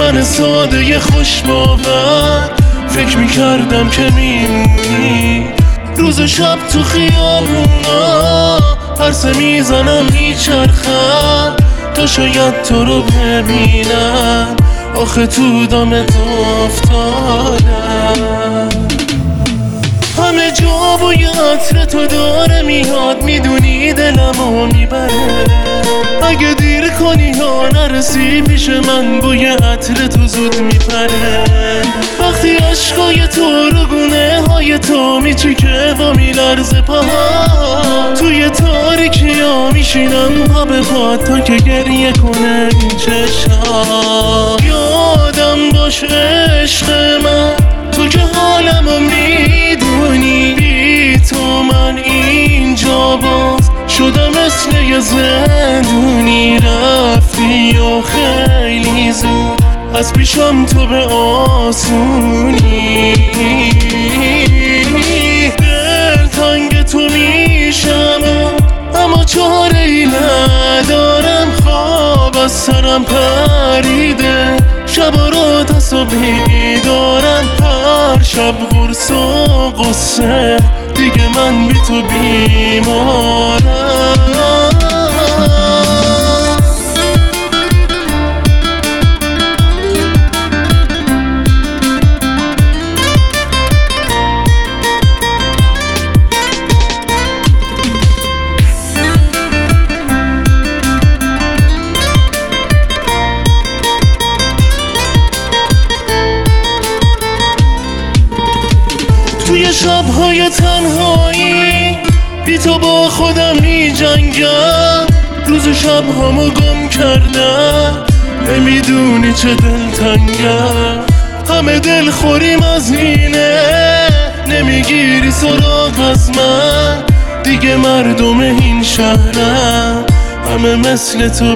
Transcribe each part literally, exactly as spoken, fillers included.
من ساده خوش باور فکر میکردم که میمونی، روز و شب تو خیابونا پرسه میزنم میچرخم تا شاید تو رو ببینم، آخه تو دامت افتادم. همه جا بوی عطر تو داره میاد، میدونی دلمو میبره، اگه دیر کنی یا نرسی پیش من بوی عطر تو زود میپره. وقتی عشقای تو رو گونه های تو میچکه و میلرزه پاها، توی تاریکی ها میشینم پا به پا تا که گریه کنه این چشم. یادم باش عشق من تو که حالمو میدونی، بی تو من اینجا باز شدم مثل یه زندونی، رفتی و خیلی زود از پیشم تو به آسونی. دل تنگ تو میشم اما چاره ای ندارم، خواب از سرم پریده شب رو تا صبحی دارم، هر شب غرص و غصه دیگه من بی تو بیمارم. توی شب‌های تنهایی بی تو با خودم می جنگم، روز و شب‌هامو گم کردم، نمیدونی چه دلتنگم. همه دل خوریم از اینه، نمیگیری سراغ از من، دیگه مردم این شهرم همه مثل تو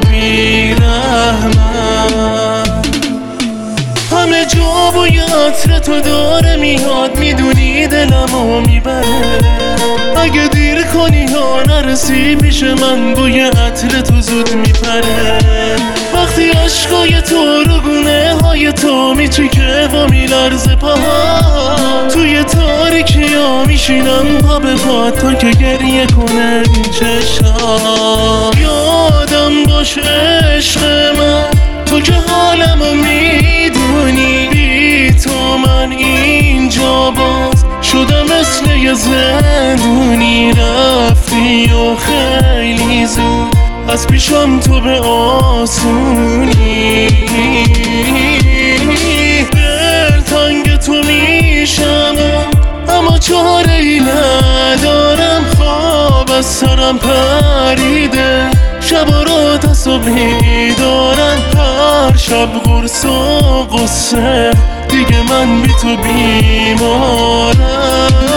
بی‌رحمن. همه جا بوی عطر تو داره میاد، میدونی دلمو میبره، اگه دیر کنی یا نرسی پیش من بوی عطر تو زود میپره. وقتی عشقای تو رو گونه های تو میچکه و میلرزه پاها، توی تاریکی ها میشینم پا به پا تا که گریه کنه این چشم. یادم باش عشق من تو که حالمو میدونی، بی تو من اینجا باز شدم مثل یه زندونی، رفتی و خیلی زود از پیشم تو به آسونی. دل تنگ تو میشم اما چاره ای ندارم، خواب از سرم پریده شب رو تا صبحی دارم، هر شب غرص و غصه دیگه من بی تو بیمارم.